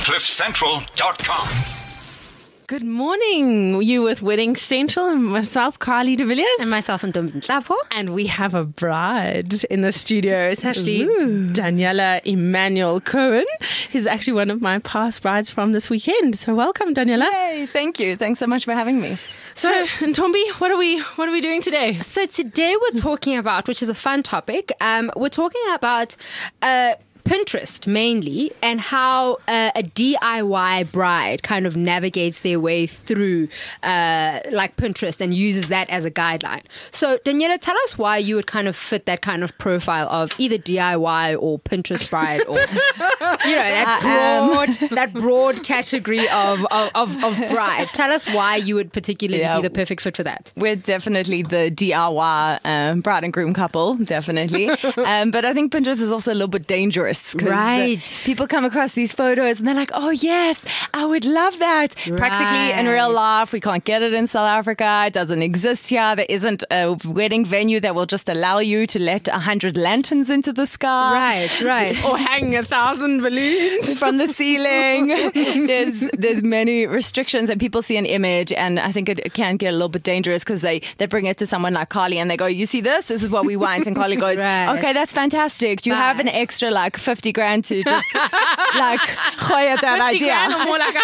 CliffCentral.com. Good morning. You with Wedding Central and myself, Carly de Villiers. And myself, Ntombi Nhlapho. And we have a bride in the studio. It's actually Daniela Emmanuel Cohen, who's actually one of my past brides from this weekend. So welcome, Daniela. Hey, thank you. Thanks so much for having me. So, Ntombi, what are we doing today? So today we're talking about, which is a fun topic, we're talking about Pinterest mainly, and how a DIY bride kind of navigates their way through like Pinterest and uses that as a guideline. So Daniela, tell us why you would kind of fit that kind of profile of either DIY or Pinterest bride, or that broad category of bride. Tell us why you would particularly be the perfect fit for that. We're definitely the DIY bride and groom couple, definitely. But I think Pinterest is also a little bit dangerous. Right. People come across these photos and they're like, oh yes, I would love that. Right. Practically in real life, we can't get it in South Africa. It doesn't exist here. There isn't a wedding venue that will just allow you to let 100 lanterns into the sky. Right. Or hang 1,000 balloons from the ceiling. There's many restrictions, and people see an image, and I think it can get a little bit dangerous because they bring it to someone like Carly and they go, you see this? This is what we want. And Carly goes, okay, that's fantastic. Do you have an extra like 50 grand to just like gooi that 50 idea? grand or more like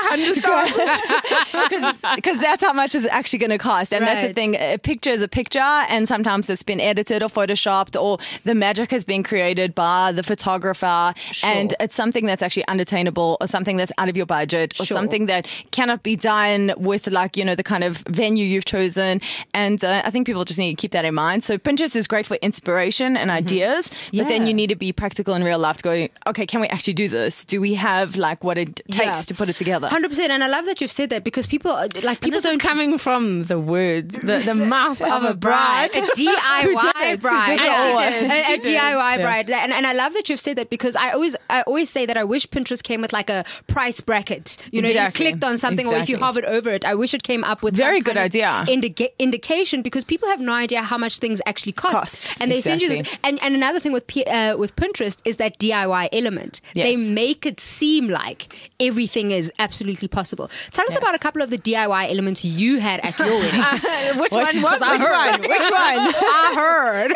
100,000? Because that's how much it's actually going to cost. And that's the thing. A picture is a picture, and sometimes it's been edited or photoshopped, or the magic has been created by the photographer. Sure. And it's something that's actually unattainable, or something that's out of your budget, or something that cannot be done with like, the kind of venue you've chosen. And I think people just need to keep that in mind. So Pinterest is great for inspiration and ideas, but then you need to be practical in real life to go, okay, can we actually do this? Do we have like what it takes to put it together? 100%. And I love that you've said that, because people This is coming from the words, the mouth of a bride. A DIY bride. She A did. DIY bride. And I love that you've said that, because I always say that I wish Pinterest came with like a price bracket. You clicked on something, or if you hovered over it, I wish it came up with very some good kind idea of indication, because people have no idea how much things actually cost. And they send you this. And another thing with Pinterest is that DIY element. Yes. They make it seem like everything is absolutely possible. Tell us about a couple of the DIY elements you had at your wedding. Which one was Which one? I heard.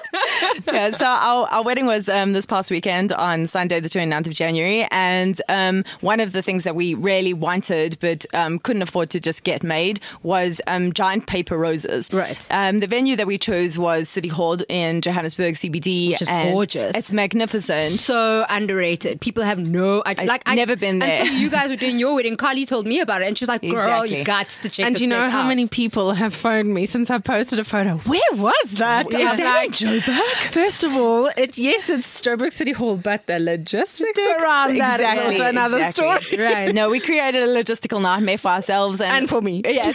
So our wedding was this past weekend on Sunday, the 29th of January. And one of the things that we really wanted but couldn't afford to just get made was giant paper roses. Right. The venue that we chose was City Hall in Johannesburg, CBD. Which is gorgeous. It's magnificent. So underrated. People have no idea. I've never been there. Until you guys were doing your wedding, Carly told me about it, and she was like, girl, you got to check And this you know place how out. many people have phoned me since I posted a photo? Where was that? Is I'm that like, Joburg? First of all, it's Joburg City Hall, but the logistics around that is also another story. Right. No, we created a logistical nightmare for ourselves And for me. Yes,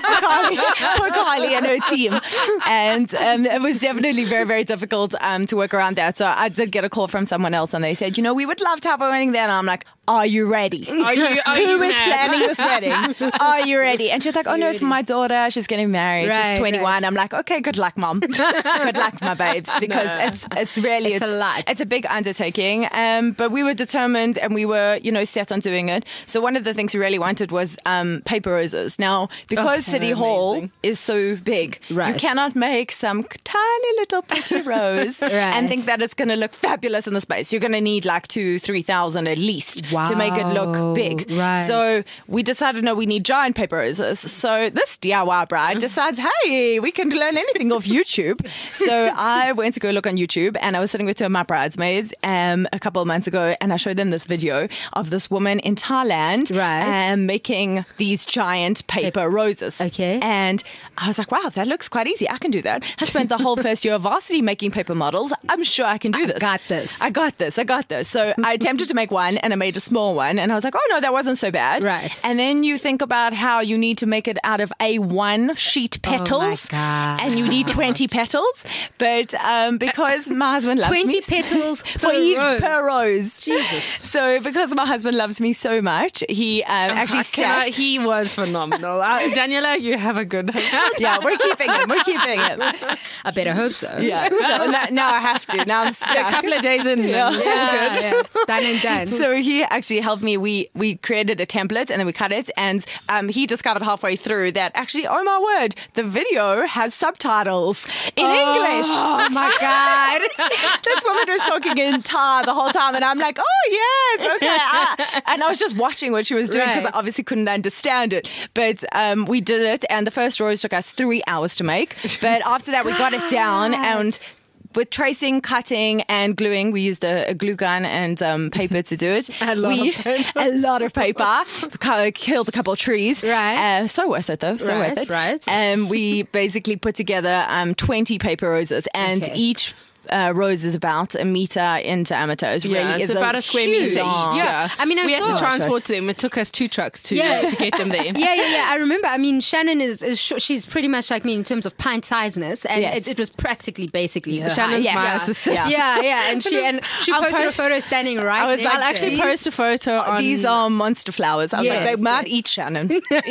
for Carly and her team. And it was definitely very, very difficult to work around that. So I did get a call from someone else, and they said, we would love to have a wedding there. And I'm like, are you ready? Who is planning this wedding? Are you ready? And she was like, oh no, it's for my daughter. She's getting married. She's 21. Right. I'm like, okay, good luck, mom. Good luck, my babes. Because it's really, it's a lot. It's a big undertaking. But we were determined, and we were, set on doing it. So one of the things we really wanted was paper roses. Now, because City Hall is so big, you cannot make some tiny little pretty rose and think that it's going to look fabulous in the space. You're going to need like 2,000-3,000 at least to make it look big. Right. So we decided, no, we need giant paper roses. So this DIY bride decides, hey, we can learn anything off YouTube. So I went to go look on YouTube, and I was sitting with two of my bridesmaids a couple of months ago, and I showed them this video of this woman in Thailand making these giant paper roses. Okay. And I was like, wow, that looks quite easy. I can do that. I spent the whole first year of varsity making paper models. I'm sure I can do this. I got this. So I attempted to make one, and I made a small one, and I was like, oh no, that wasn't so bad. Right. And then you think about how you need to make it out of A1 sheet petals, and you need 20 petals. But because my husband loves 20 me, petals per rose. Jesus. So because my husband loves me so much, he actually sat. He was phenomenal. Daniela, you have a good husband. Yeah, we're keeping him. I better hope so. Yeah. So now I have to. Now I'm stuck. A couple of days in. Yeah. Yeah. It's done and done. So he actually helped me. We created a template and then we cut it. And he discovered halfway through that actually, oh my word, the video has subtitles in English. Oh my God. This woman was talking in Thai the whole time. And I'm like, oh, yes, okay. And I was just watching what she was doing because I obviously couldn't understand it. But we did it. And the first rose took us 3 hours to make. But after that, we got it down. And with tracing, cutting, and gluing, we used a glue gun and paper to do it. A lot of paper. Killed a couple of trees. Right. So worth it, though. So worth it. Right. And we basically put together 20 paper roses, and each rose is about a meter in diameter. It's about a square meter each. Yeah. I mean, we had to transport them. It took us 2 trucks to get them there. Yeah. I remember. I mean, Shannon is short. She's pretty much like me in terms of pint sizeness, and it was practically basically Shannon's my assistant. Yeah. And she posted a photo standing right. I'll actually post a photo on. These are monster flowers. I was like, they might eat Shannon.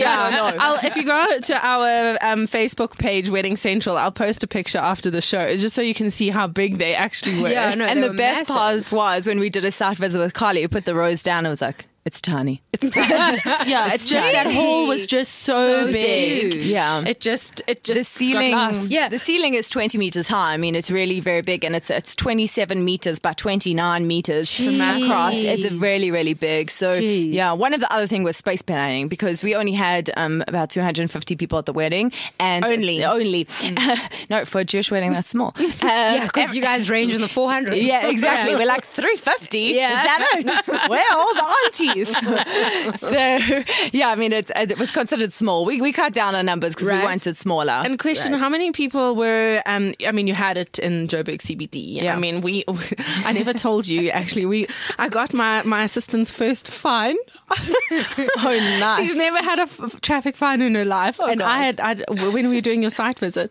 If you go to our Facebook page, Wedding Central, I'll post a picture after the show just so you can see how big they actually were. Yeah, no, and the best part was when we did a site visit with Carly, we put the rose down. It was like, it's tiny. It's just that hall was just so big. Huge. Yeah, it just the ceiling. got lost. The ceiling is 20 meters high. I mean, it's really very big, and it's 27 meters by 29 meters across. It's really, really big. So one of the other things was space planning, because we only had about 250 people at the wedding, and only. No, for a Jewish wedding, that's small. Because you guys range in the 400. Yeah, exactly. We're like 350. Yeah. Is that it? Where are all the aunties? So I mean, it was considered small. We cut down our numbers because we wanted smaller. And question: how many people were? I mean, you had it in Joburg CBD. Yeah. I mean, I never told you actually. I got my assistant's first fine. Oh, nice! She's never had a traffic fine in her life, and God. I when we were doing your site visit,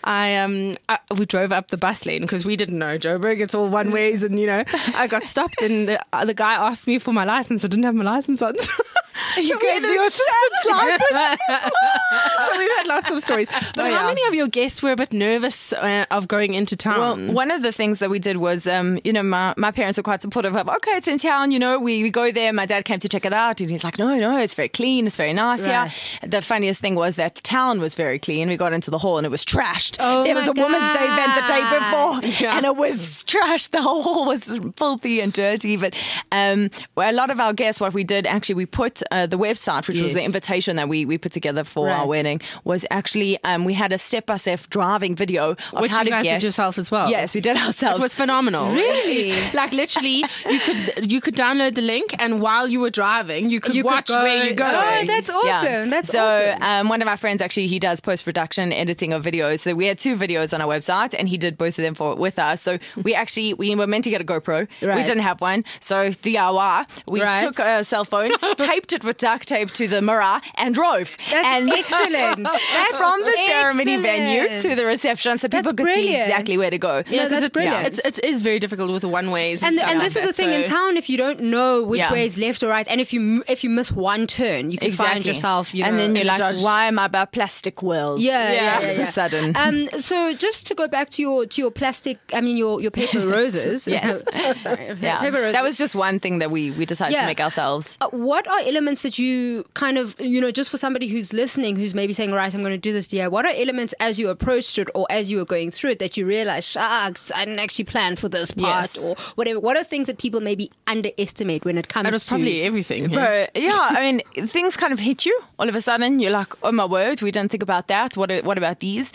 we drove up the bus lane because we didn't know Joburg. It's all one ways, and I got stopped, and the guy asked me for my license. I didn't have my license on. You gave the assistant's license. So we've had lots of stories. But how many of your guests were a bit nervous of going into town? Well, one of the things that we did was, my parents were quite supportive of, okay, it's in town, we go there. My dad came to check it out, and he's like, no, it's very clean. It's very nice. Yeah. The funniest thing was that town was very clean. We got into the hall and it was trashed. There was a Women's Day event the day before and it was trashed. The whole hall was filthy and dirty. But a lot of our guests, what we did, actually, we put the website, which was the invitation that we put together for our wedding, was actually we had a step-by-step driving video of which how you to guys get. did yourself as well. Yes, we did ourselves. It was phenomenal. Really? Like literally, you could download the link, and while you were driving, you could watch where you go. Oh, that's awesome. Yeah. That's awesome. So one of our friends, actually, he does post-production editing of videos. So we had 2 videos on our website, and he did both of them with us. So we were meant to get a GoPro. We didn't have one. So DIY. We took a cell phone, taped it with duct tape to the mirror, and drove. That's excellent. That's from the ceremony venue to the reception, so people could see exactly where to go. Yeah, that's brilliant. It is very difficult with the one ways. And this is the thing in town. If you don't know which way is left or right, and if you miss one turn, you can find yourself. And then you're like, why am I about plastic wheels? Yeah. Sudden. So just to go back to your plastic, I mean your paper roses. Sorry. Paper roses. That was just one thing that we decided to make ourselves. What are elements that you kind of, just for somebody who's listening, who's maybe saying, right, I'm going to do this DIY, what are elements as you approached it or as you were going through it that you realized, shucks, I didn't actually plan for this part or whatever? What are things that people maybe underestimate when it comes to... It was probably everything. Bro, I mean, things kind of hit you all of a sudden. You're like, oh my word, we didn't think about that. What about these?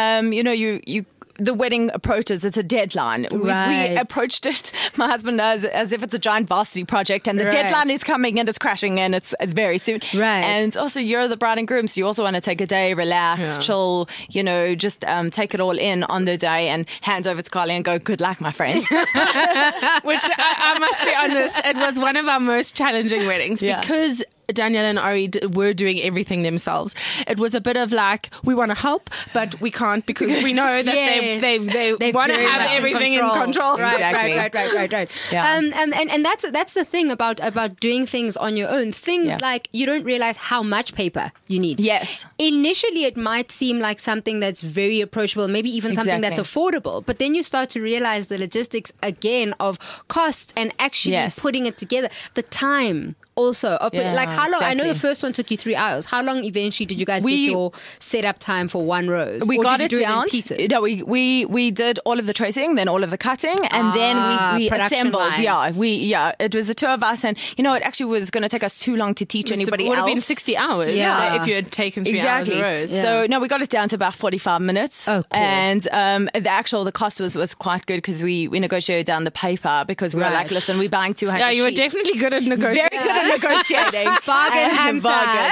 The wedding approaches, it's a deadline. We approached it, my husband does, as if it's a giant varsity project, and the deadline is coming and it's crashing and it's very soon. Right. And also you're the bride and groom, so you also want to take a day, relax, chill, just take it all in on the day and hand over to Carly and go, good luck, my friend. Which I must be honest, it was one of our most challenging weddings because Daniela and Ari were doing everything themselves. It was a bit of like, we want to help, but we can't because we know that they want to have everything in control. Right. Yeah. And that's the thing about doing things on your own. Things like you don't realize how much paper you need. Yes. Initially, it might seem like something that's very approachable, maybe even something that's affordable. But then you start to realize the logistics again of costs and actually putting it together. The time also. Like how long? Exactly. I know the first one took you 3 hours. How long eventually did you guys get your setup time for one rose? We got it down. Pieces? No, we did all of the tracing, then all of the cutting, and then we assembled. Line. It was the two of us, and it actually was going to take us too long to teach anybody else. It would else. have been 60 hours if you had taken 3 hours a rose. Yeah. So no, we got it down to about 45 minutes. Oh, cool. And the cost was quite good because we negotiated down the paper because we were like, listen, we're buying 200 Yeah, you were sheets. definitely good at negotiating. Very good at negotiating. Bargain hunter.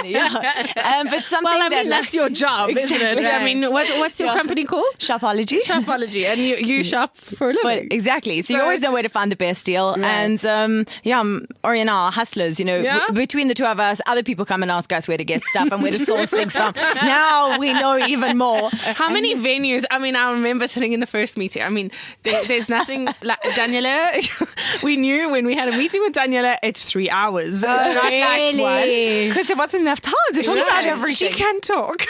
But something that's your job, isn't it? Right. I mean, what's your company called? Shopology. Shopology. And you shop for a living. But exactly. So you always know where to find the best deal. Right. And Ori and I are hustlers, between the two of us, other people come and ask us where to get stuff and where to source things from. Now we know even more. How many venues? I mean, I remember sitting in the first meeting. I mean, there's nothing like Daniela. We knew when we had a meeting with Daniela, it's 3 hours. Really? Because there wasn't enough time to talk about everything. She can talk.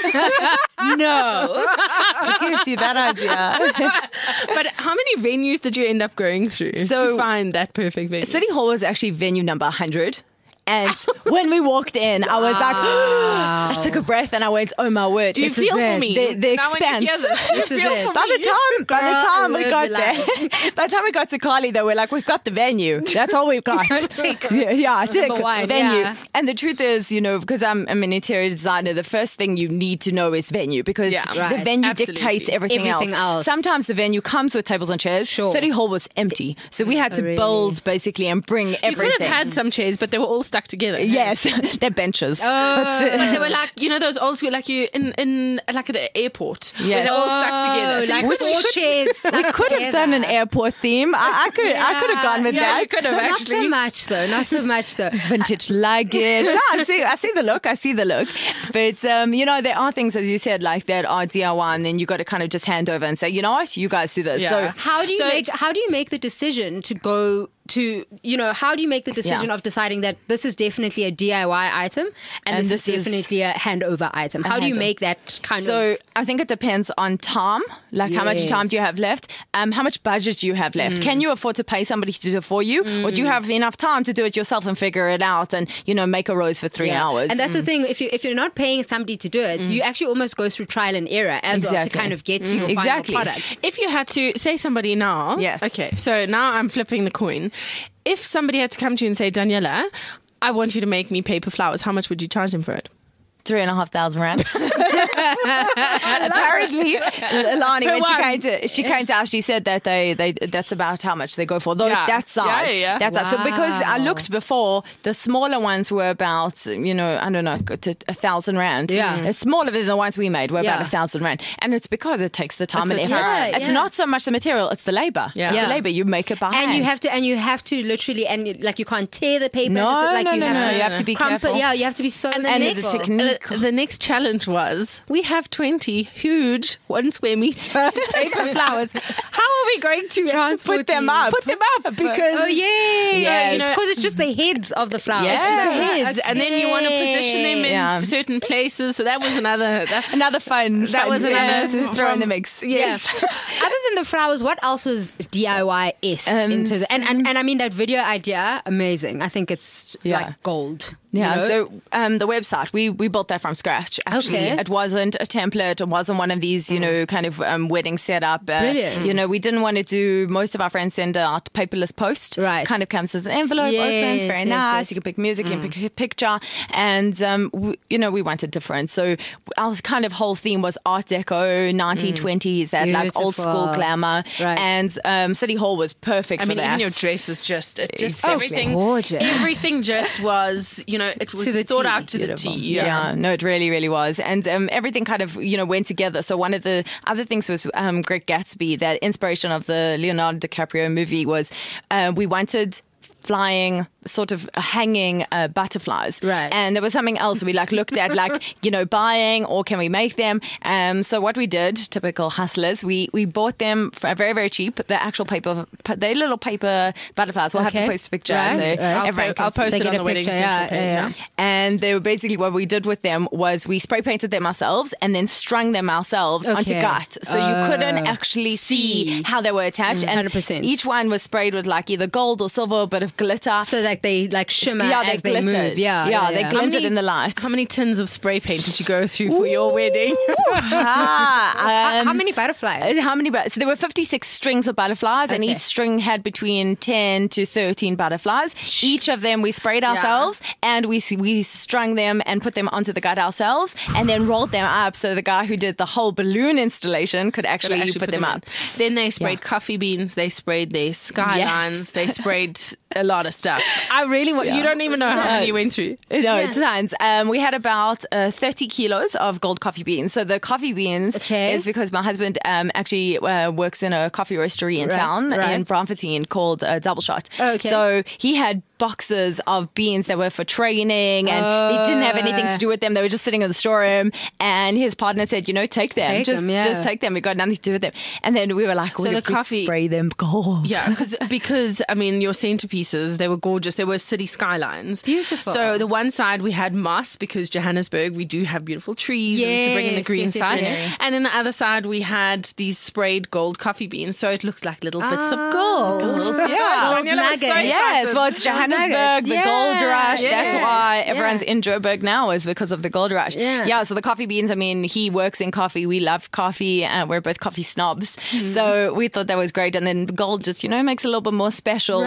No. It gives you that idea. But how many venues did you end up going through to find that perfect venue? City Hall was actually venue number 100. And when we walked in, I was like, I took a breath and I went, oh my word. Do you feel for me? The expanse. This is it. By the time we got there, by the time we got to Carly, though, we're like, we've got the venue. That's all we've got. Tick. Tick. One, venue. yeah. And the truth is, because I'm an interior designer, the first thing you need to know is venue because the venue dictates everything else. Sometimes the venue comes with tables and chairs. Sure. City Hall was empty. So we had to build basically and bring everything. You could have had some chairs, but they were all stuck together. Yes, they're benches. But they were like, those old school, like you in like at an airport. Yes. Where they're all stuck together. So like four chairs. We could have done an airport theme. I could have gone with that. You could have actually. Not so much though. Vintage luggage. No, I see the look. But there are things, as you said, like that are DIY, and then you got to kind of just hand over and say, you know what, you guys do this. Yeah. So how do you make the decision to go to, how do you make the decision of deciding that this is definitely a DIY item and this is definitely a handover item? How do you make that kind of... So I think it depends on time, like how much time do you have left, how much budget do you have left? Can you afford to pay somebody to do it for you, or do you have enough time to do it yourself and figure it out and, make a rose for 3 hours? And that's the thing, if you're not paying somebody to do it, you actually almost go through trial and error as well to kind of get to your final product. If you had to say somebody now, okay, so now I'm flipping the coin. If somebody had to come to you and say, Daniela, I want you to make me paper flowers, how much would you charge them for it? 3,500 rand. Apparently, Lani, when she came to us, she said that that's about how much they go for. Though that size, that's size. So because I looked before, the smaller ones were about I don't know, to 1,000 rand. Yeah, the smaller than the ones we made were about 1,000 rand, and it's because it takes the time and effort. It's not so much the material; it's the labor. Yeah, it's the labor. You make it by hand, and you have to literally you can't tear the paper. No, you have to be careful. Yeah, you have to be so. And the technique. The next challenge was we have 20 huge 1 square meter paper flowers. How are we going to put them up? Because because it's just the heads of the flowers. It's just the heads, and then you want to position them in certain places. So that was another fun. That was another to throw in the mix. Yes. Other than the flowers, what else was DIY-esque? And I mean that video idea, amazing. I think it's like gold. Yeah, so the website, we built that from scratch, actually. Okay. It wasn't a template. It wasn't one of these, kind of wedding setup. Brilliant. We didn't want to do, most of our friends send out paperless post. Right. Kind of comes as an envelope, opens, very nice. You can pick music, you can pick a picture. And, we wanted different. So our kind of whole theme was Art Deco, 1920s, that like old school glamour. Right. And City Hall was perfect for that. Even your dress was just everything. Gorgeous. Everything just was, it was thought out to the T. Yeah, no, it really, really was. And everything kind of, went together. So one of the other things was Great Gatsby, that inspiration of the Leonardo DiCaprio movie was we wanted flying sort of hanging butterflies. Right. And there was something else we looked at, buying, or can we make them? So what we did, typical hustlers, we bought them for very, very cheap. The actual paper, the little paper butterflies. We'll have to post a picture. Right. So I'll post it on the Wedding Central page. And they were basically, what we did with them was we spray painted them ourselves and then strung them ourselves onto gut. So you couldn't actually see how they were attached. And 100%. each one was sprayed with either gold or silver, or a bit of glitter. So they shimmer as they glittered. move. Yeah, they glittered in the light. How many tins of spray paint did you go through for your wedding? How many butterflies? So there were 56 strings of butterflies, and each string had between 10 to 13 butterflies. Each of them we sprayed ourselves, and we strung them and put them onto the gut ourselves, and then rolled them up so the guy who did the whole balloon installation could actually put them up. Then they sprayed coffee beans, they sprayed their skylines, they sprayed a lot of stuff. I really want, you don't even know how many you went through. No, it's tons. We had about 30 kilos of gold coffee beans. So the coffee beans is because my husband actually works in a coffee roastery in town in Braamfontein called Double Shot. So he had boxes of beans that were for training, and they didn't have anything to do with them. They were just sitting in the storeroom, and his partner said, take them. Just take them. We got nothing to do with them. And then we were like, so the coffee, spray them gold. Yeah, because I mean, your centerpieces, they were gorgeous. They were city skylines. Beautiful. So the one side we had moss, because Johannesburg, we do have beautiful trees and to bring in the green side. And then the other side we had these sprayed gold coffee beans. So it looked like little bits of gold. Yes, well, it's Johannesburg, the gold rush. That's why everyone's in Joburg now, is because of the gold rush. So the coffee beans, I mean, he works in coffee. We love coffee. We're both coffee snobs. So we thought that was great. And then gold just, makes it a little bit more special.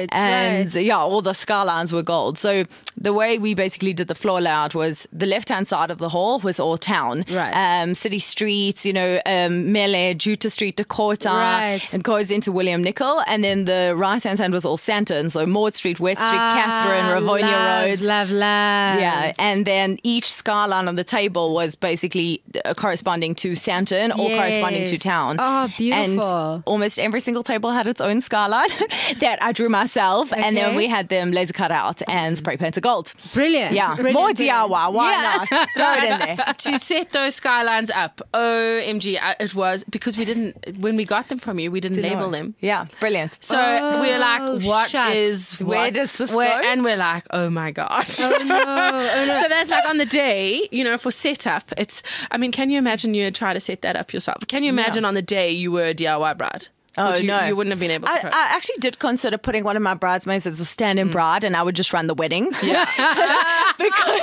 All the skylines were gold. So the way we basically did the floor layout was the left-hand side of the hall was all town. City streets, Mele, Jutta Street, Dakota. It goes into William Nicol. And then the right-hand side was all Sandton. So Maud Street, West Street, Catherine, Ravonia Road. Love. Yeah. And then each skyline on the table was basically corresponding to Sandton or corresponding to town. Oh, beautiful. And almost every single table had its own skyline that I drew myself. And then we had them laser cut out and spray painted gold. Brilliant. Yeah. More DIY. Why not? Throw it in there. To set those skylines up, OMG, it was because when we got them from you, we didn't label them. Yeah, brilliant. So we were like, where does this go? And we're like, oh my God. Oh no. So that's like on the day, for setup, can you imagine you try to set that up yourself? Can you imagine on the day you were a DIY bride? Oh, no. You wouldn't have been able to. I actually did consider putting one of my bridesmaids as a stand-in bride, and I would just run the wedding. Yeah. Because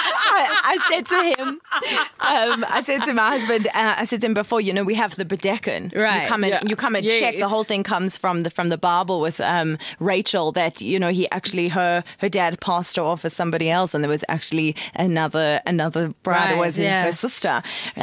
I said to him, I said to my husband, I said to him before, we have the Bedecken. Right. You come and check. The whole thing comes from the Bible with Rachel, that, her dad passed her off as somebody else, and there was actually another bride who wasn't her sister.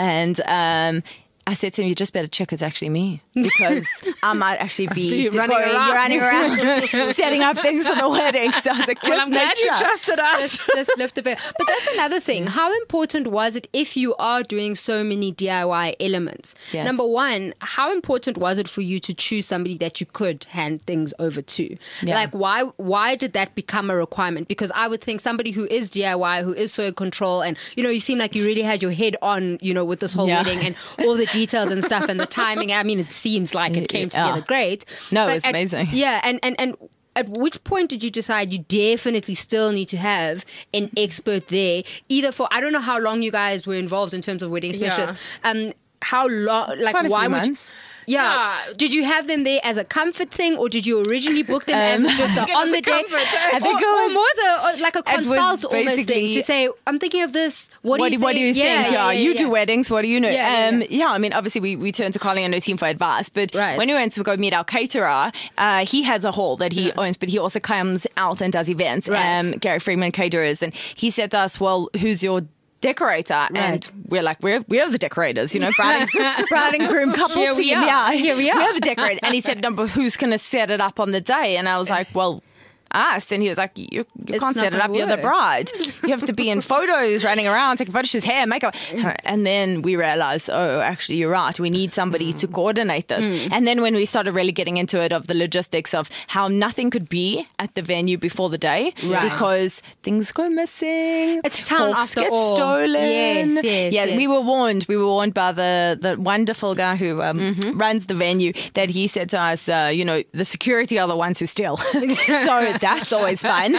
And I said to him, you just better check it's actually me, because I might actually be running around setting up things for the wedding. So I was like, I'm glad you trusted us. Just lift a bit. But that's another thing. How important was it, if you are doing so many DIY elements? Yes. Number one, how important was it for you to choose somebody that you could hand things over to? Yeah. Like, why did that become a requirement? Because I would think somebody who is DIY, who is so in control, and, you seem like you really had your head on, with this whole wedding and all the details and stuff and the timing. I mean, it seems like it came together great. No, it's amazing. Yeah, and at which point did you decide you definitely still need to have an expert there? Either for, I don't know how long you guys were involved in terms of wedding specialists. How long? Like, quite a why few would months. Yeah. Did you have them there as a comfort thing, or did you originally book them as just on the day? I think or more like a consult almost thing to say, I'm thinking of this. What do you think? Yeah, you do weddings. What do you know? Yeah. I mean, obviously we turned to Carly and her team for advice, but Right. when we went to go meet our caterer, he has a hall that he owns, but he also comes out and does events. Right. Gary Freeman Caterers, and he said to us, well, who's your decorator? And we're like, we're the decorators, bride and groom couple Here team. we are. Here we are. We're the decorators. And he said, no, but who's going to set it up on the day? And I was like, well, us. And he was like, you can't set it up. gonna You're the work. bride. You have to be in photos, running around, taking photos, his hair, makeup. And then we realized, oh, actually, you're right. We need somebody to coordinate this. And then when we started really getting into it of the logistics of how nothing could be at the venue before the day because things go missing. It's town Forks after get all. stolen. Yes. We were warned. We were warned by the wonderful guy who runs the venue that he said to us, the security are the ones who steal. So that's always fun.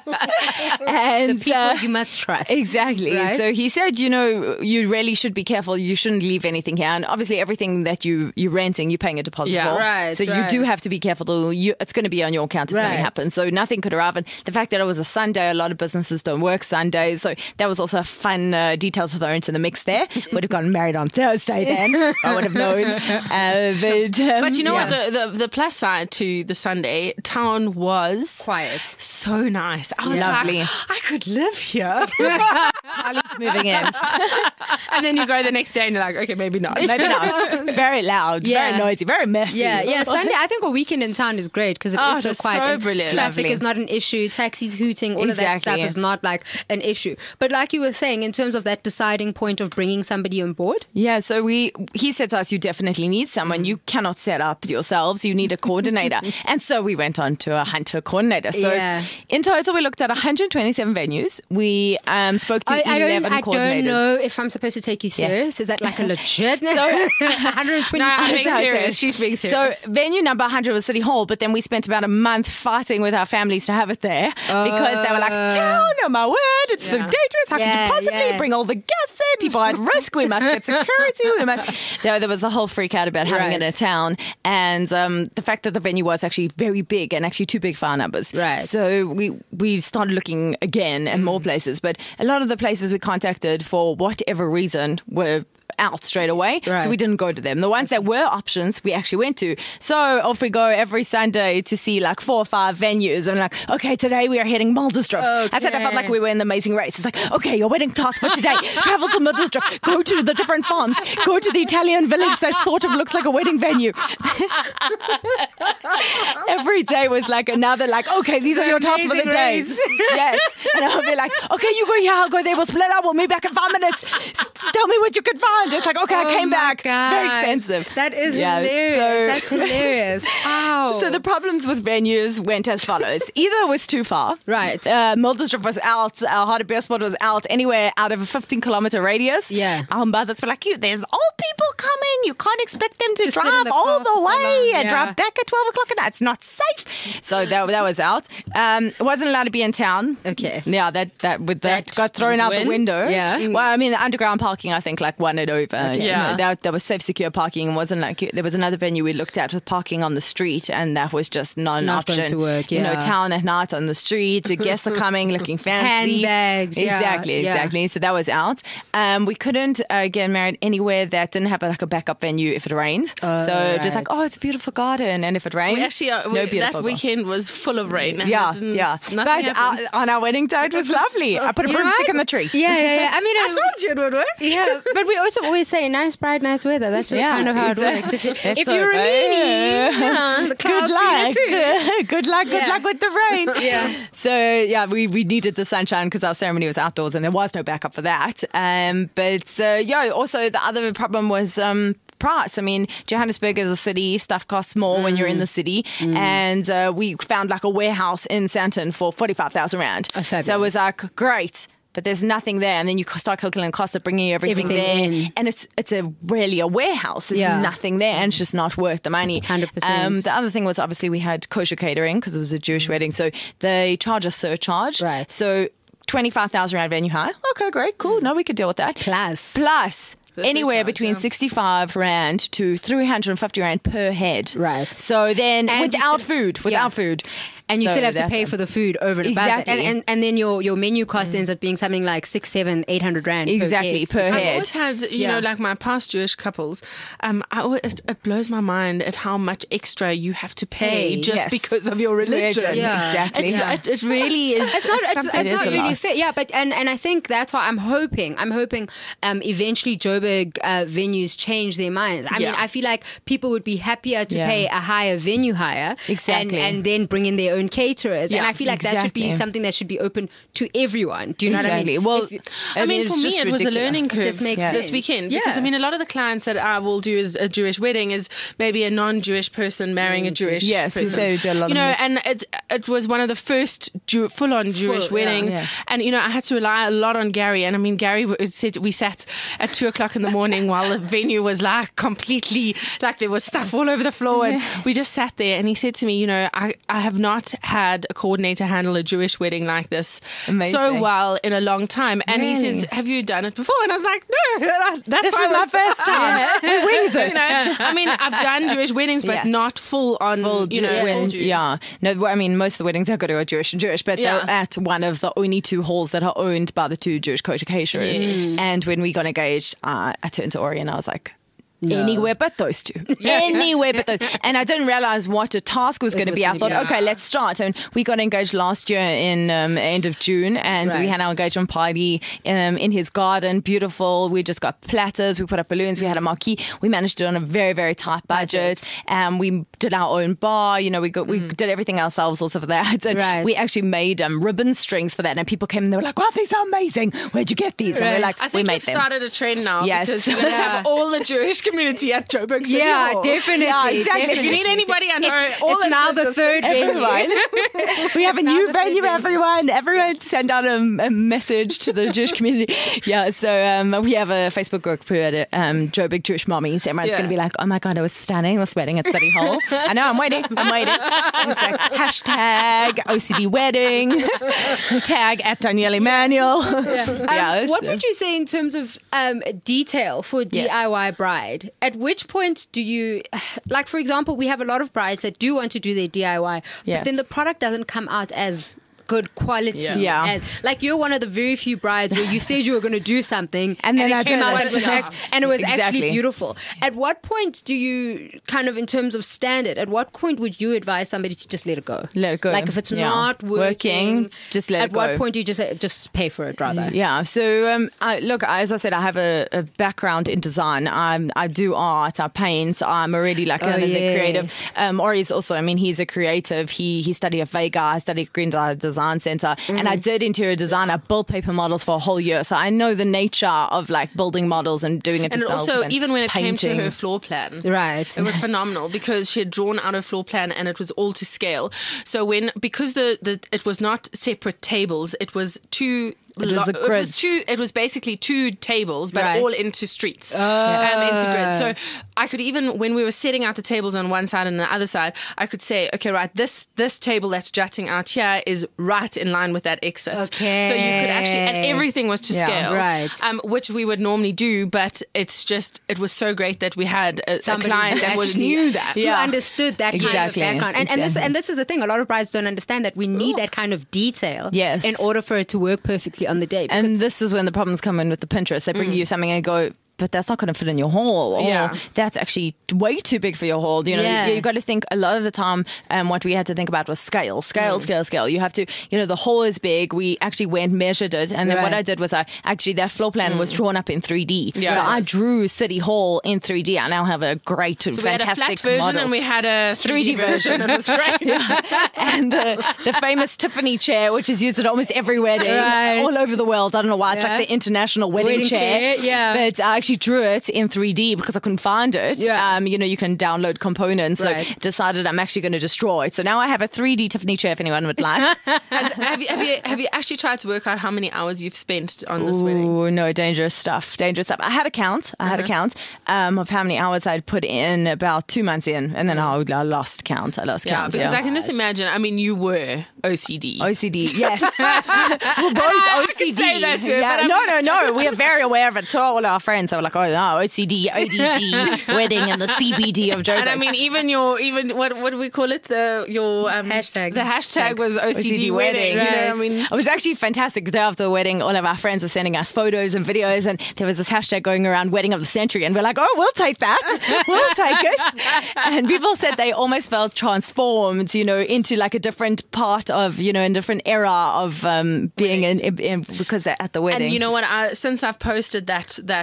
And The people you must trust. exactly. Right? So he said, you really should be careful. You shouldn't leave anything here. And obviously everything that you're renting, you're paying a deposit Yeah. for. Right, So you right. do have to be careful. It's going to be on your account if something Right. happens. So nothing could arrive. And the fact that it was a Sunday, a lot of businesses don't work Sundays. So that was also a fun detail to throw into the mix there. Would have gotten married on Thursday then. I would have known. But you know Yeah. what? The plus side to the Sunday, town was Quiet. so nice. I was Lovely. like, I could live here. Holly's moving in. And then you go the next day and you're like, okay, maybe not. Maybe not. It's very loud, Yeah. very noisy, very messy. Yeah. Sunday, I think a weekend in town is great because it Oh, is so it's quiet. so and brilliant. Traffic Lovely. is not an issue. Taxis hooting, all of that stuff Exactly. is not like an issue. But like you were saying, in terms of that deciding point of bringing somebody on board, Yeah, so he said to us, you definitely need someone. You cannot set up yourselves. You need a coordinator. And so we went on to a hunt for a coordinator. So Yeah. in total, we looked at 127 venues. We spoke to 11 I coordinators. don't know if I'm supposed to take you serious. Is that like a legit 120? No, I'm being That's how it serious. is. She's being serious. So venue number 100 was City Hall, but then we spent about a month fighting with our families to have it there because they were like, town, oh my word, it's so dangerous. How could Yeah, you possibly yeah. bring all the guests there? People at risk. We must get security. There was the whole freak out about having it in a town. And the fact that the venue was actually very big and actually too big for our numbers. Right. So we started looking again at more places. But a lot of the places we contacted for whatever reason were out straight away. Right. So we didn't go to them. The ones that were options, we actually went to. So off we go every Sunday to see like 4 or 5 venues. And like, okay, today we are heading Muldersdrift. I said I felt like we were in the Amazing Race. It's like, okay, your wedding task for today. Travel to Muldersdrift. Go to the different farms. Go to the Italian village that sort of looks like a wedding venue. Every day was like another like, okay, these are your tasks for the Amazing day. Race. Yes. And I'll be like, okay, you go here, I'll go there. We'll split up. We'll meet back in 5 minutes. Tell me what you can find. It's like, okay, I came Oh my back. It's very God. expensive. That is Yeah, hilarious. so- That's hilarious. Wow. So the problems with venues went as follows. Either it was too far. Right. Muldersdrift was out. Our Heart of Beer spot was out. Anywhere out of a 15-kilometer radius. Yeah. Our mothers were like, there's old people coming. You can't expect them to sit in drive the all car the for so way long. and Yeah. drive back at 12 o'clock at night. It's not safe. So that was out. It wasn't allowed to be in town. Okay. Yeah, that That got thrown out the win? window. Yeah. Well, I mean, the underground parking, I think, like won it over. You Yeah. know, that was safe, secure parking. It wasn't like there was another venue we looked at with parking on the street, and that was just not an Not option. going to work, You know, yeah. town at night on the street. The guests are coming, looking fancy. Handbags, yeah, Exactly, yeah. exactly. So that was out. We couldn't get married anywhere that didn't have like a backup venue if it rained. So just like, right. oh, it's a beautiful garden, and if it rained, We actually, no that beautiful garden. weekend was full of rain. and Yeah, it didn't- yeah. nothing But happened. on our wedding day, it was lovely. I put a You're broomstick right. in the tree. Yeah. I mean, I told you it would work. yeah, but we also always say nice bride, nice weather. That's just Yeah, kind of how it exactly. works. If, you, That's if so you're a bad. meanie, you know, the clouds feel it too. Good luck Yeah. with the rain. Yeah. So yeah, we needed the sunshine because our ceremony was outdoors and there was no backup for that. Also the other problem was price. I mean, Johannesburg is a city. Stuff costs more when you're in the city. And we found like a warehouse in Sandton for 45,000 rand. Oh, fabulous. So it was like, great. But there's nothing there, and then you start calculating costs of bringing everything there, in. and it's really a warehouse. There's Yeah. nothing there, and it's just not worth the money. 100%. The other thing was obviously we had kosher catering because it was a Jewish wedding, so they charge a surcharge. Right. So 25,000 rand venue high. Okay, great, cool. No, we could deal with that. Plus. Anywhere surcharge, between yeah. 65 rand to 350 rand per head. Right. So then And you without still- food, And you So still have to that's- pay for the food over and above that. Exactly. And then your menu cost ends up being something like 600, 700, 800 rand. Exactly, guest. per I've head. always had, you Yeah. know, like my past Jewish couples, it blows my mind at how much extra you have to pay Pay, just yes. because of your religion. Yeah. Exactly. It really is. It's not something- it's is not a really lot. fair. Yeah, but and I think that's why I'm hoping eventually Joburg venues change their minds. I mean, Yeah. I feel like people would be happier to Yeah. pay a higher venue hire Exactly. and then bring in their own caterers. And I feel like that should be something that should be open to everyone. Do you know what I mean? Well, I mean, for me, it was a learning curve this weekend. Yeah. Because, I mean, a lot of the clients that I will do as a Jewish wedding is maybe a non-Jewish person marrying a Jewish person. So do a lot of and it was one of the first full-on Jewish weddings. Yeah. And, I had to rely a lot on Gary. And, I mean, Gary said we sat at 2:00 in the morning while the venue was like completely, like there was stuff all over the floor. And we just sat there. And he said to me, I have not had a coordinator handle a Jewish wedding like this so well in a long time. And he says, have you done it before? And I was like, no, this is my first time. We winged it. I mean, I've done Jewish weddings, but not full on, full Jew. Yeah. No, I mean, most of the weddings I go to are Jewish, but they're at one of the only 2 halls that are owned by the 2 Jewish caterers. Yes. And when we got engaged, I turned to Ori and I was like, anywhere but those 2. Anywhere but those. And I didn't realize what a task was going to be. I thought, okay, let's start. And we got engaged last year in end of June, and we had our engagement party in his garden. Beautiful. We just got platters. We put up balloons. We had a marquee. We managed to do it on a very, very tight budget. We did our own bar. We did everything ourselves also for that. And we actually made ribbon strings for that. And people came and they were like, wow, these are amazing. Where'd you get these? And we're like, I think we made them. Started a trend now. Yes. Because you're going to have all the Jewish community at Joburg City Hall. Definitely. Yeah, exactly. If you need anybody, I know it's now the third venue. We have a new venue, everyone. Everyone send out a message to the Jewish community. Yeah, so we have a Facebook group at Joburg Jewish Mommies. Everyone's going to be like, oh my God, I was stunning this wedding at City Hall. I know, I'm waiting. It's like hashtag OCD wedding, tag at Danielle Emanuel. What would you say in terms of detail for DIY bride? At which point do you, like, for example, we have a lot of brides that do want to do their DIY, but then the product doesn't come out as good quality. As, like, you're one of the very few brides where you said you were going to do something and then it came out and it was actually beautiful. At what point do you kind of, in terms of standard, at what point would you advise somebody to just let it go? Let it go. Like, if it's not working, just let it go. At what point do you just pay for it rather? Yeah. So look, as I said, I have a background in design. I do art, I paint. I'm already like the creative. Ori's also, I mean, he's a creative. He studied at Vega. I studied Green Design Center, and I did interior design. I built paper models for a whole year, so I know the nature of like building models and doing it. And also, even when it painting. came to her floor plan, it was phenomenal because she had drawn out a floor plan and it was all to scale. So because it was not separate tables, it was two. It was basically 2 tables, but all into streets, into grids. So I could even, when we were setting out the tables on one side and the other side, I could say, okay, right, this table that's jutting out here is right in line with that exit. Okay. So you could actually, and everything was to scale, right? Which we would normally do, but it was so great that we had a client that knew that, who understood that kind of background. And this is the thing, a lot of brides don't understand that we need that kind of detail in order for it to work perfectly on the day. And this is when the problems come in with the Pinterest. They bring you something and go, but that's not going to fit in your hall. Or that's actually way too big for your hall. You've got to think a lot of the time. What we had to think about was scale. You have to, the hall is big. We actually went, measured it. And then what I did was that floor plan was drawn up in 3D. Yeah. So I drew City Hall in 3D. I now have a great, fantastic we had a flat version model. And we had a 3D version. It was great. And the famous Tiffany chair, which is used at almost every wedding all over the world. I don't know why. It's like the international wedding chair. But I actually drew it in 3D because I couldn't find it. You can download components. So decided I'm actually going to destroy it. So now I have a 3D Tiffany chair if anyone would like. Have you actually tried to work out how many hours you've spent on this wedding? Oh no, dangerous stuff. I had a count. Of how many hours I'd put in about 2 months in, and then I lost count. Because I can just imagine. I mean, you were OCD. Yes. We're both OCD. I can say that too, No. We are very aware of it. So all our friends are like, oh no, OCD, ODD, wedding in the CBD of Joburg. And I mean, even what do we call it? Hashtag. The hashtag was OCD wedding. Right. I mean, it was actually fantastic. The day after the wedding, all of our friends were sending us photos and videos, and there was this hashtag going around, wedding of the century, and we're like, oh, we'll take that. We'll take it. And people said they almost felt transformed, into like a different part of, a different era of being in because they're at the wedding. And you know what? Since I've posted that photo,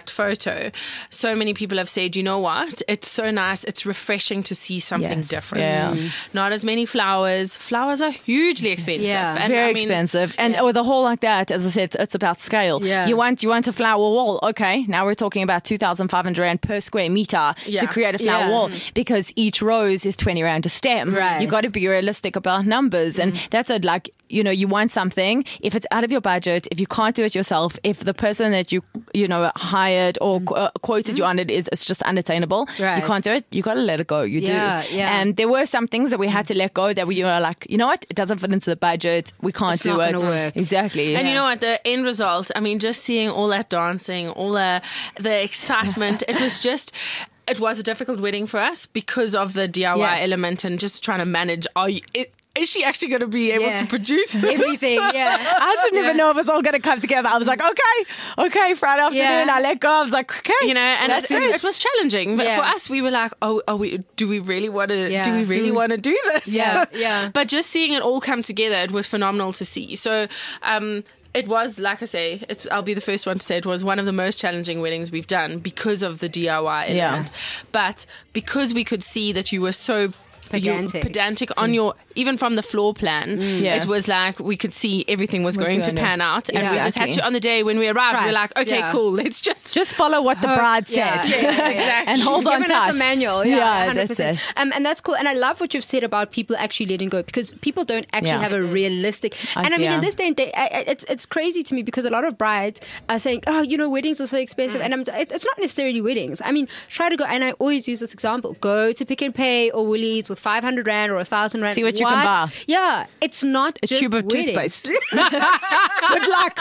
photo, so many people have said, you know what? It's so nice. It's refreshing to see something different. Yeah. Not as many flowers. Flowers are hugely expensive. Yeah, and very expensive. And with a hall like that, as I said, it's about scale. Yeah. You want a flower wall. Okay, now we're talking about 2,500 Rand per square meter to create a flower wall, because each rose is 20 Rand a stem. Right. You got to be realistic about numbers. And that's it. Like, you want something, if it's out of your budget, if you can't do it yourself, if the person that you hired or quoted you on it's just unattainable, you can't do it, you got to let it go. You do. And there were some things that we had to let go that we were like, you know what, it doesn't fit into the budget, we can't do it. Work. Exactly. And you know what, the end result, I mean, just seeing all that dancing, all the excitement, it was a difficult wedding for us because of the DIY element and just trying to manage. Is she actually going to be able to produce everything? I didn't even know if it was all going to come together. I was like, okay, Friday afternoon, I let go. I was like, okay, and it was challenging. But for us, we were like, do we really want to do this? Yeah. But just seeing it all come together, it was phenomenal to see. So. It was, like I say, I'll be the first one to say it was one of the most challenging weddings we've done because of the DIY element. But because we could see that you were so pedantic on your, even from the floor plan, it was like we could see everything was going to pan out, and we just had to, on the day when we arrived, we were like, okay, cool, let's just follow what the bride said. Yes, exactly. And hold on tight. Given us a manual. 100%. That's it. And that's cool. And I love what you've said about people actually letting go, because people don't actually have a realistic. And I mean, in this day and day, it's crazy to me because a lot of brides are saying, weddings are so expensive, and it's not necessarily weddings. I mean, try to go, and I always use this example: go to Pick and Pay or Woolies with 500 Rand or 1,000 Rand. See what you can buy. Yeah, it's not a just tube of weddings. toothpaste. Good luck.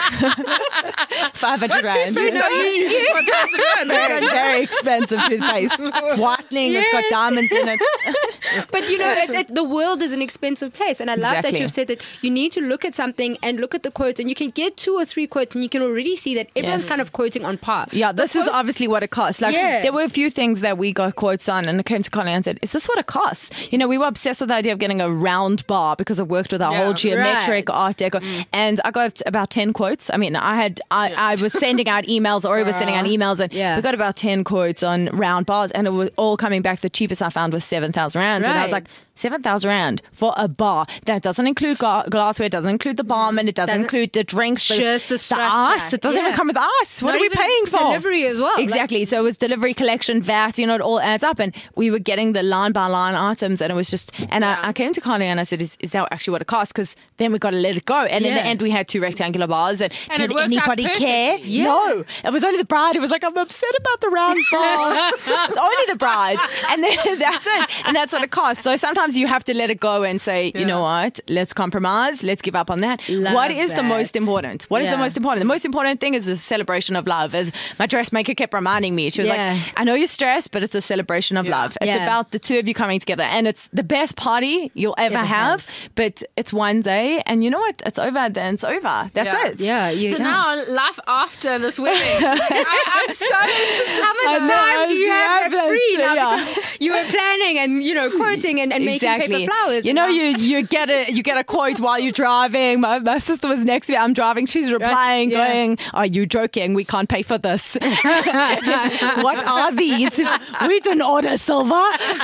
500 Rand. Toothpaste are you using for 1,000 Rand? Very, very expensive toothpaste. It's whitening. It's got diamonds in it. But the world is an expensive place, and I love that you've said that you need to look at something and look at the quotes, and you can get 2 or 3 quotes, and you can already see that everyone's kind of quoting on par. Yeah, this is obviously what it costs. Like there were a few things that we got quotes on, and I came to Connie and said, "Is this what it costs?" We were obsessed with the idea of getting a round bar because I've worked with our whole geometric art deco, and I got about 10 quotes. I mean, I was sending out emails, or was sending out emails, and we got about 10 quotes on round bars, and it was all coming back. The cheapest I found was 7,000 Rand, and I was like, 7,000 Rand for a bar. That doesn't include glassware, it doesn't include the bar, and it doesn't include the drinks, just the ice. It doesn't even come with ice. What are we paying for? Delivery as well. Exactly. So it was delivery, collection, VAT, it all adds up. And we were getting the line by line items, and it was just, and I came to Connie and I said, is that actually what it costs? Because then we got to let it go. And in the end, we had 2 rectangular bars. And did anybody care? Yeah. No. It was only the bride who was like, I'm upset about the round bar. It's only the bride. And then that's it. And that's what it costs. So sometimes you have to let it go and say, you know what, let's compromise, let's give up on that. What is the most important? What is the most important? The most important thing is the celebration of love. As my dressmaker kept reminding me, she was like, I know you're stressed, but it's a celebration of love. It's about the 2 of you coming together, and it's the best party you'll ever have, but it's one day, and you know what, it's over, then it's over. That's it. So now, life after this wedding, I'm so interested. How much time do you have that's free now? Because you were planning and quoting and making paper flowers. You get a quote while you're driving. My sister was next to me. I'm driving. She's replying, going, "Are you joking? We can't pay for this. What are these? We didn't order silver."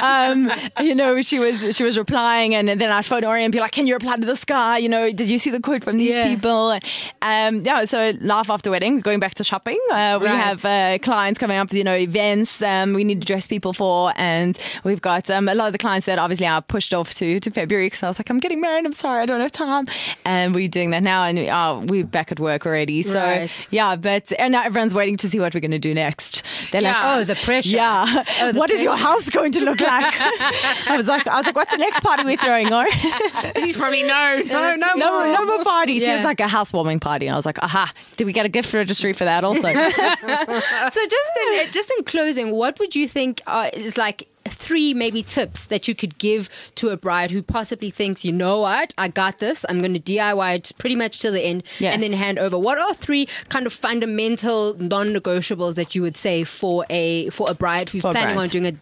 She was replying, and then I'd phone Ori and be like, "Can you reply to this guy? Did you see the quote from these people?" So life after wedding, going back to shopping. We have clients coming up, events we need to dress people for, and we've got a lot of the clients that obviously are pushed off to February, because I was like, I'm getting married, I'm sorry, I don't have time, and we're doing that now, and we're back at work already. So and now everyone's waiting to see what we're going to do next. They're like, oh, the pressure. What is your house going to look like? I was like, what's the next party we're throwing? He's probably no more parties. It was like a housewarming party. And I was like, aha, did we get a gift registry for that also? So just in closing, what would you think is like 3 maybe tips that you could give to a bride who possibly thinks, you know what, I got this, I'm going to DIY it pretty much till the end, and then hand over? What are 3 kind of fundamental non-negotiables that you would say for a bride who's planning on doing the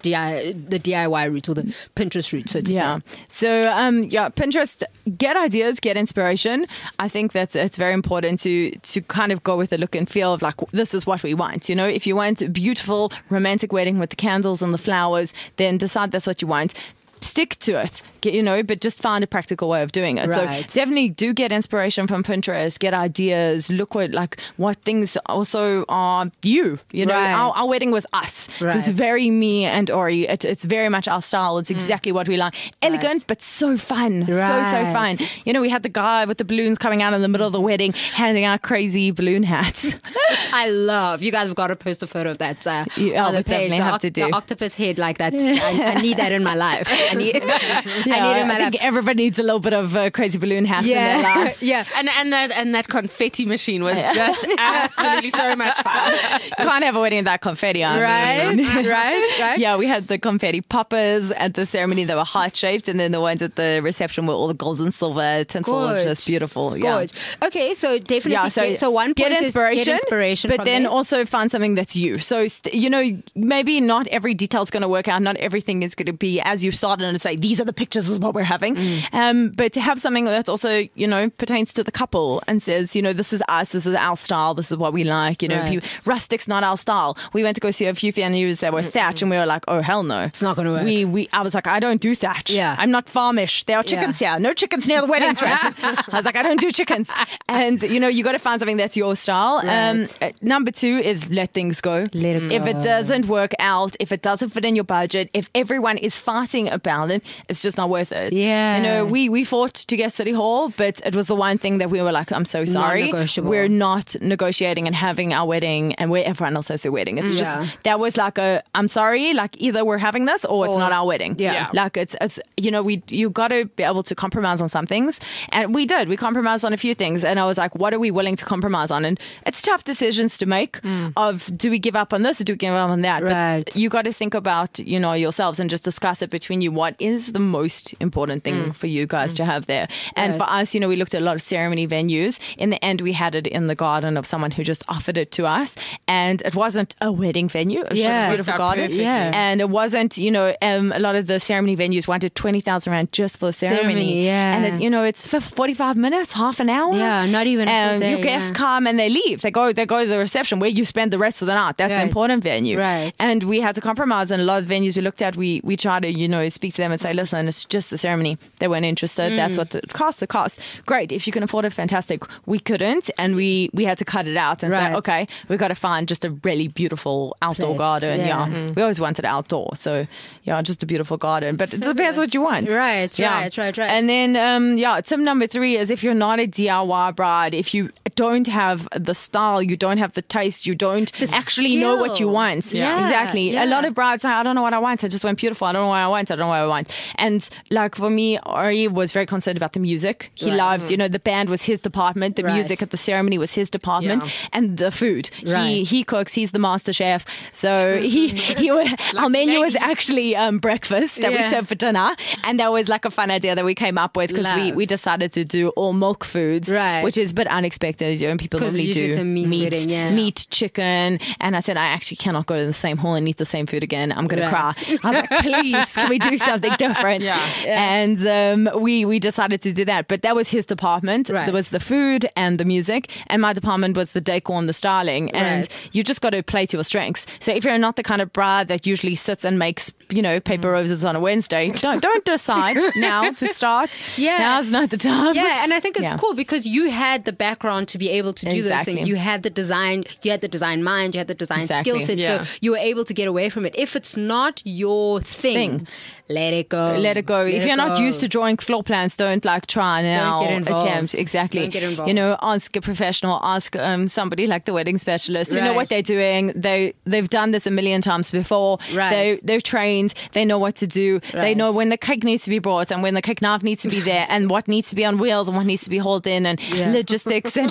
DIY route or the Pinterest route, so to say? So Pinterest, get ideas, get inspiration. I think that it's very important to kind of go with the look and feel of like, this is what we want. You know, if you want a beautiful romantic wedding with the candles and the flowers, then decide that's what you want. Stick to it, but just find a practical way of doing it. Right. So definitely do get inspiration from Pinterest, get ideas, look what things also are you. Right. Our wedding was us. Right. It was very me and Ori. It's very much our style. It's exactly what we like. Elegant, but so fun. Right. So fun. We had the guy with the balloons coming out in the middle of the wedding, handing out crazy balloon hats. Which I love. You guys have got to post a photo of that on the page. The octopus head like that. I need that in my life. I need it in my life. I think everybody needs a little bit of crazy balloon hats in their life. And that confetti machine was just absolutely so much fun. Can't have a wedding without confetti on. Right. Yeah, we had the confetti poppers at the ceremony. They were heart-shaped, and then the ones at the reception were all the gold and silver tinsel. It was just beautiful. Gorge. Okay, so definitely so one point is get inspiration, but then also find something that's you. So, maybe not every detail's going to work out. Not everything is going to be as you started and say, these are the pictures, this is what we're having. But to have something that's also, pertains to the couple and says, this is us, this is our style, this is what we like. Rustic's not our style. We went to go see a few venues that were thatch, and we were like, oh, hell no. It's not going to work. I was like, I don't do thatch. Yeah. I'm not farmish. There are chickens here. No chickens near the wedding dress. I was like, I don't do chickens. And, you got to find something that's your style. Right. Number 2 is let things go. Let it go. If it doesn't work out, if it doesn't fit in your budget, if everyone is fighting about it, it's just not worth it. Yeah. We fought to get City Hall, but it was the one thing that we were like, I'm so sorry. We're not negotiating and having our wedding and where everyone else has their wedding. It's just, that was like I'm sorry, like either we're having this or it's not our wedding. Yeah. Like it's you got to be able to compromise on some things. And we did. We compromised on a few things. And I was like, what are we willing to compromise on? And it's tough decisions to make of, do we give up on this or do we give up on that? Right. But you got to think about, yourselves and just discuss it between you. What is the most important thing for you guys to have there? And for us, we looked at a lot of ceremony venues. In the end, we had it in the garden of someone who just offered it to us. And it wasn't a wedding venue. It was just a beautiful garden. Yeah. And it wasn't, a lot of the ceremony venues wanted 20,000 rand just for the ceremony. And it's for 45 minutes, half an hour. Yeah, not even a full day. Your guests come and they leave. They go to the reception where you spend the rest of the night. That's the important venue. Right. And we had to compromise. And a lot of venues we looked at, we tried to, speak to them and say, listen, it's just the ceremony. They weren't interested. That's what the cost. Great. If you can afford it, fantastic. We couldn't. And we had to cut it out and say, okay, we've got to find just a really beautiful outdoor garden. Yeah. We always wanted outdoor. So, just a beautiful garden. But it depends what you want. Right. And then, tip number 3 is if you're not a DIY bride, if you don't have the style, you don't have the taste, you don't actually know what you want. Yeah. Exactly. Yeah. A lot of brides say, I don't know what I want. I just want beautiful. I don't know what I want. I don't know what I want. And like for me, Ori was very concerned about the music. He loved, the band was his department. The music at the ceremony was his department. And the food. He cooks. He's the master chef. So our menu was actually breakfast that we served for dinner. And that was like a fun idea that we came up with because we decided to do all milk foods, which is a bit unexpected. People normally do meat, chicken. And I said, I actually cannot go to the same hall and eat the same food again. I'm going to cry. I was like, please, can we do something different? And we decided to do that. But that was his department. There was the food and the music. And my department was the decor and the styling. And you just got to play to your strengths. So if you're not the kind of bride that usually sits and makes, paper roses on a Wednesday, don't decide now to start. Now's not the time. Yeah, and I think it's cool because you had the background to be able to do those things. You had the design mind, you had the design skill set. So you were able to get away from it. If it's not your thing, let it go. Let it go. If you're not used to drawing floor plans, don't try now. Don't get involved. Attempt. Exactly. Don't get involved. Ask a professional, ask somebody like the wedding specialist who know what they're doing. They've done this a million times before. Right. They're trained. They know what to do. Right. They know when the cake needs to be brought and when the cake knife needs to be there and what needs to be on wheels and what needs to be hauled in and logistics. And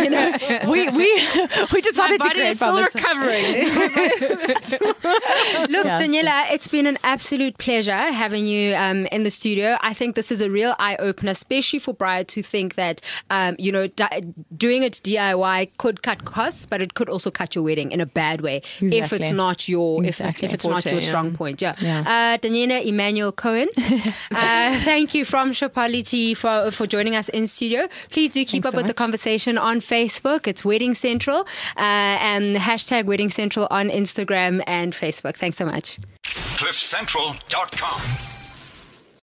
we decided to create still recovering. Look, Daniela, it's been an absolute pleasure having you in the studio. I think this is a real eye-opener, especially for brides who think that, doing it DIY could cut costs, but it could also cut your wedding in a bad way if it's not your if it's not your strong point. Daniela Emmanuel Cohen, thank you from Shopality for joining us in studio. Please do keep up with the conversation on Facebook. It's Wedding Central and hashtag Wedding Central on Instagram and Facebook. Thanks so much. CliffCentral.com